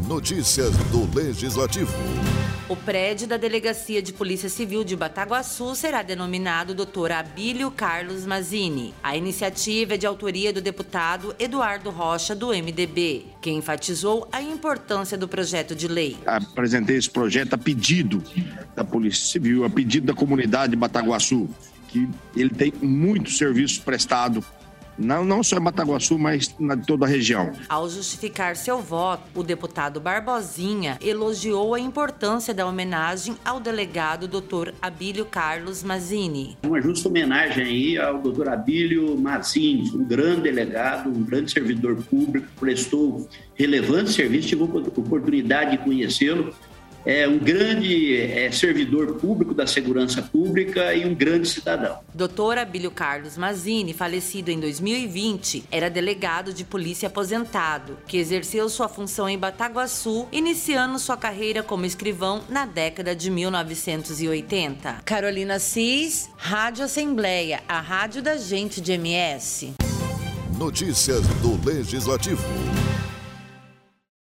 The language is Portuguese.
Notícias do Legislativo. O prédio da Delegacia de Polícia Civil de Bataguaçu será denominado Dr. Abílio Carlos Mazzini. A iniciativa é de autoria do deputado Eduardo Rocha, do MDB, que enfatizou a importância do projeto de lei. Apresentei esse projeto a pedido da Polícia Civil, a pedido da comunidade de Bataguaçu, que ele tem muito serviço prestado, não só em Bataguaçu, mas em toda a região. Ao justificar seu voto, o deputado Barbosinha elogiou a importância da homenagem ao delegado Dr. Abílio Carlos Mazzini. Uma justa homenagem aí ao Dr. Abílio Mazzini, um grande delegado, um grande servidor público, prestou relevante serviço, tive a oportunidade de conhecê-lo. É um grande servidor público da segurança pública e um grande cidadão. Dr. Abílio Carlos Mazzini, falecido em 2020, era delegado de polícia aposentado, que exerceu sua função em Bataguaçu, iniciando sua carreira como escrivão na década de 1980. Carolina Cis, Rádio Assembleia, a rádio da gente de MS. Notícias do Legislativo.